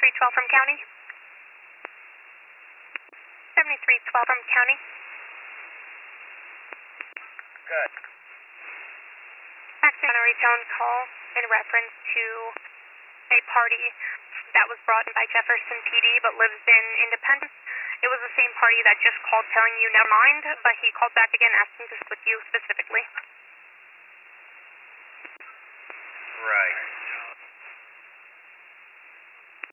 7312 from county. 7312 from county. Good. Actually, on a return call in reference to a party that was brought in by Jefferson PD but lives in Independence. It was the same party that just called telling you never mind, but he called back again asking to speak with you specifically. Right.